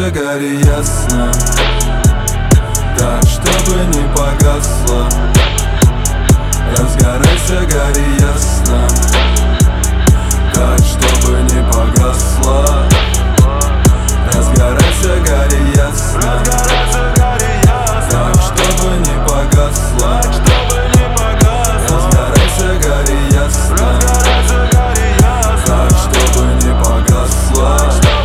Разгорайся, гори ясно, так, чтобы не погасло. Разгорайся, гори ясно, так, чтобы не погасло. Разгорайся, гори ясно, так, чтобы не погасло. Разгорайся, гори ясно, так, чтобы не погасло.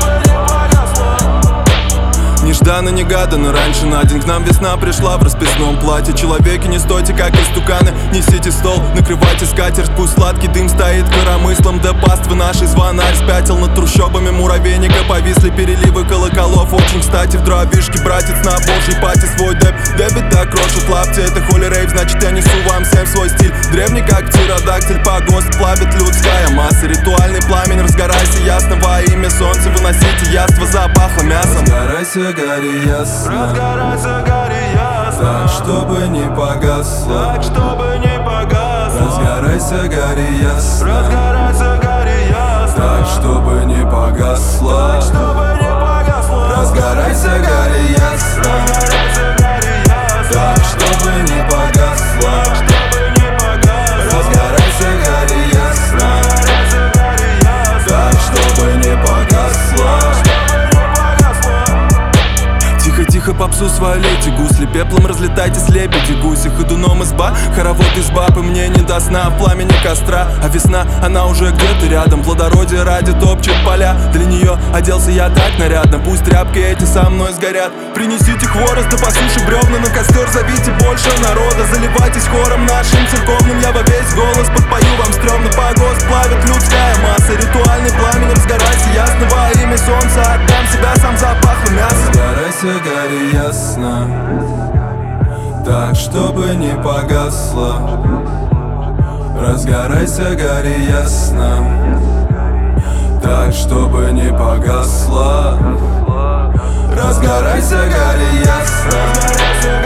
Нежданно-негаданно, раньше на день к нам весна пришла в расписном платье. Человеки, не стойте, как истуканы, несите стол, накрывайте скатерть. Пусть сладкий дым стоит коромыслом, да паствы нашей звонарь спятил. Над трущобами муравейника повисли переливы колоколов. Очень кстати в дровишке братец на божьей пати свой дебит так крошит лапти. Это холи рейв, значит я несу вам всем свой стиль. Древний как птеродактиль, погост плавит людская масса. Ритуальный пламень, разгорайся ясно, во имя солнца выносите яство, запахло мясом. Разгорайся, гори ясно, так, чтобы не погасло. Разгорайся, гори ясно, так, чтобы не погасло. Разгорайся, гори ясно, так, чтобы не погасло. Разгорайся, гори ясно, так, чтобы не погасло. Тихо-тихо попсу свою лейте гусли, пеплом разлетайтесь, лебеди, гуси. Ходуном изба, хоровод из баб, и мне не до сна в пламени костра. А весна, она уже где-то рядом, плодородие ради топчет поля. Для нее оделся я так нарядно, пусть тряпки эти со мной сгорят. Принесите хворост, да по суше бревна, на костер зовите больше народа. Заливайтесь хором нашим церковным, я во весь голос подпою вам стрёмно. Погост плавит людская масса, ритуальный пламень, разгорайся ясно, во имя солнца отдам себя, сам запахло мясо. Разгорайся, гори ясно, так, чтобы не погасло. Разгорайся, гори ясно, так, чтобы не погасло. Разгорайся, гори ясно,